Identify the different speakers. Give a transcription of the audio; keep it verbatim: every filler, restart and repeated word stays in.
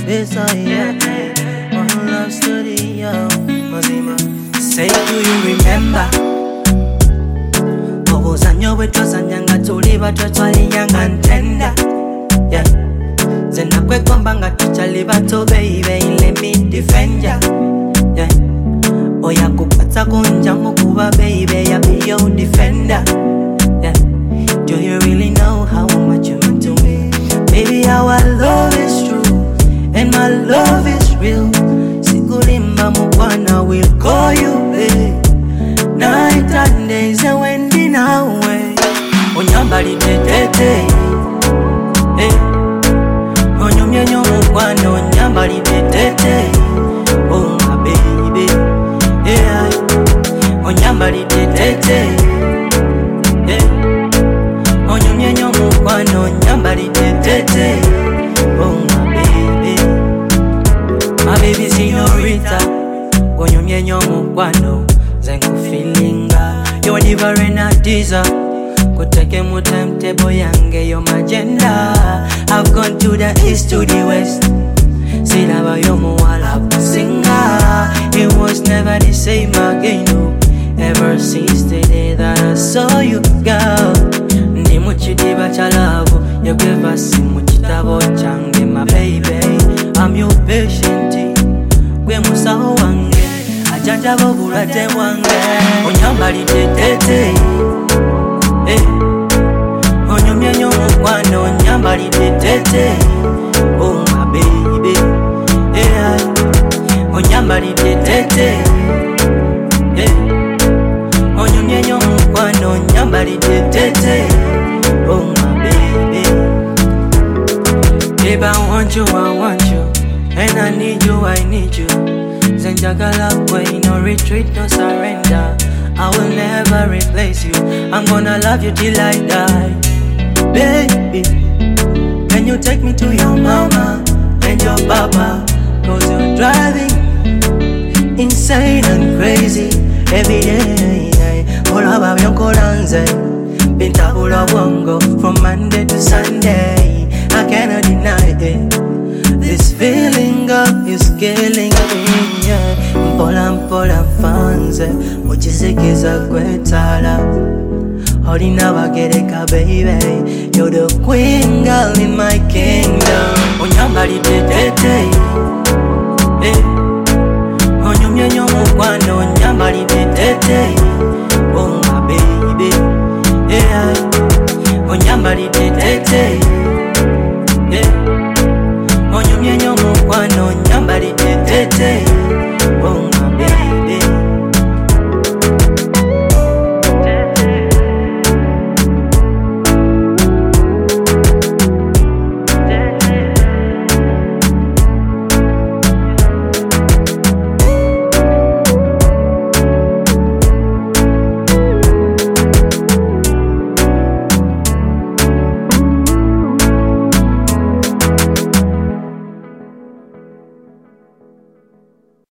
Speaker 1: space, oh yeah. One love story, yo, Mazima. Say, do you remember? Zanyo we trust and yanga tuliva trust young and tender. Yeah. Zena kwe kwambanga tuchaliva to baby let me defend ya. Yeah. Oya kupata kunja mukuba baby ya be your defender. Yeah. Do you really know how much you mean to me? Baby, our love is true and my love is real. Sikulimba mukwana will call you babe. Night and days and when dinner away. Onyambali tetete, eh. Onyumyenyo mukwano, onyambali tetete. Oh my baby, yeah. Onyambali tetete, eh. Onyumyenyo mukwano, onyambali tetete. Oh my baby, my baby señorita. Onyumyenyo mukwano. Zengu feelinga you never in a teaser. Could take a more timetable yange your agenda. I've gone to the east to the west. See that you muala singer. It was never the same again, no. Ever since the day that I saw you, girl. Ndi muchidiba cha love. You gave us muchitabo change, my baby. I'm your patient. We musaho wange. Janja bobula te wange. Onyambali tetete, eh. Onyumyenyo mukwano, onyambali tetete. Oh my baby, yeah. Onyambali tetete, eh. Onyumyenyo mukwano, onyambali tetete. Oh my baby, babe, I want you, I want you, and I need you, I need you. Zenjagala kwe, no retreat, no surrender. I will never replace you. I'm gonna love you till I die. Baby, can you take me to your mama and your papa? Cause you're driving insane and crazy every day. Hola babyo kolanze, bintabula bongo from Monday to Sunday. I cannot deny it. This feeling up is killing me, yeah. Mpola mpola mfanze, muchisikiza kwetala. Holina wagereka baby, you're the queen girl in my kingdom. Onyambali tetete, eh. Onyumyenyo mukwano, onyambali tetete. Oh my baby, yeah. Onyambali tetete.